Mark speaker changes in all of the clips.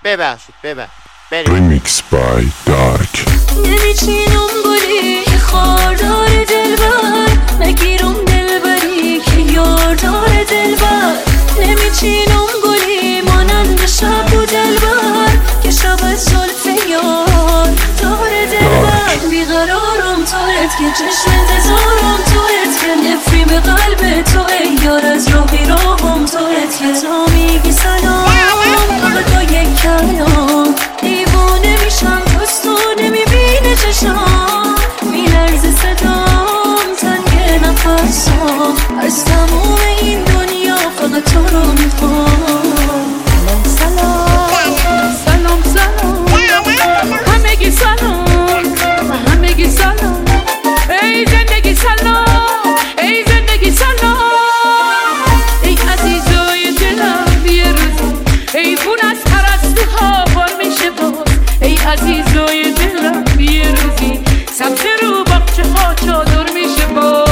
Speaker 1: ببخشید
Speaker 2: Remix by Dark.
Speaker 3: نمیچینم گلی که خاردار دلبر، نگیرم دلبری که یاردار دلبر. نمیچینم گلی مانند شب و دلبر، که شب از زلف یار دار دلبر. بیقرارم تویت که چشم انتظارم تویت، که نفری به قلب توی یار، از راهی راهم تویت. که تا میگی سلام فقط با یک کلام، دیوونه میشم پس تو نمیبینه چشام. میلرزه صدام تنگ نفسام، از تموم این دنیا فقط تو رو میخوام. سلام همگی سلام ای زندگی سلام، ای زندگی سلام. ای عزیزای دلم یه روزی ایوون از پرستوها بار میشه باز. ای عزیزای دلم یه روزی سبز رو باغچه ها چادر میشه باز.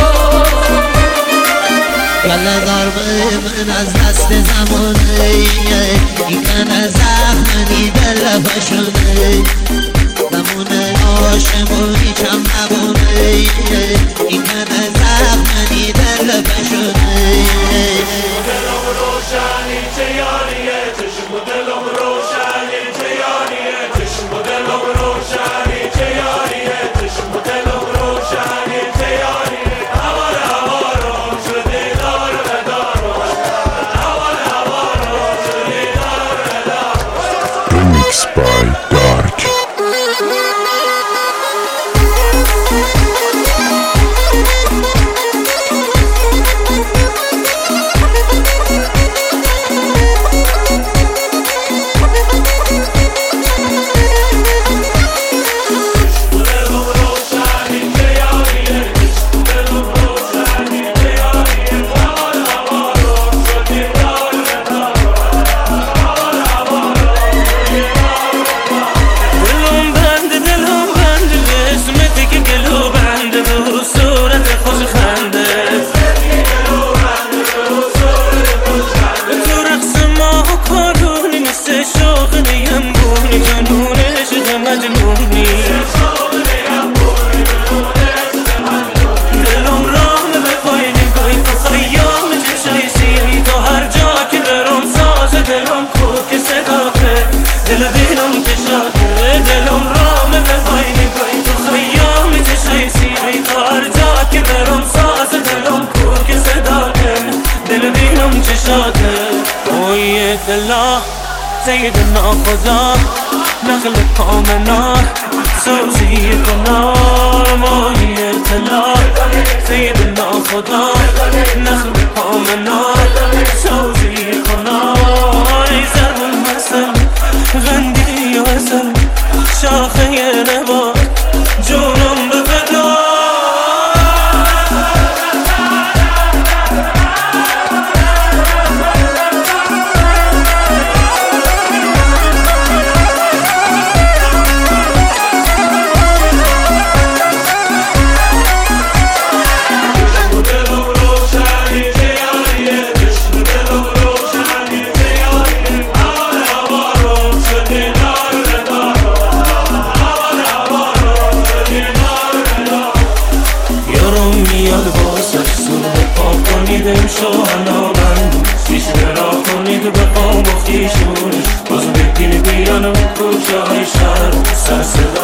Speaker 4: گله ضربه من از دست زمانه، این من زخمنی دل بشونه، زمونه آشمونی کم نبونه، این من زخمنی دل بشونه.
Speaker 5: دلم روشنی چه یاریه، چشم دلم روشنی چه یاریه، چشم دلم روشنی چه یاریه، چشم دلم روشنی چه یاریه. هوار هوارم شده دار دارم، هوار هوارم شده دار دارم.
Speaker 2: Remix by Dark.
Speaker 5: سيدنا خدا نخل قامنا سوزي النار موية الله. سيدنا خدا نخل قامنا سوزي النار. زرب المسل غندي وسل شاخي نبات جونم بفدا. دل شوهنا بند پیش را کنید به قام و خیشونش باز بگیر بیانم کوچه های شهر سر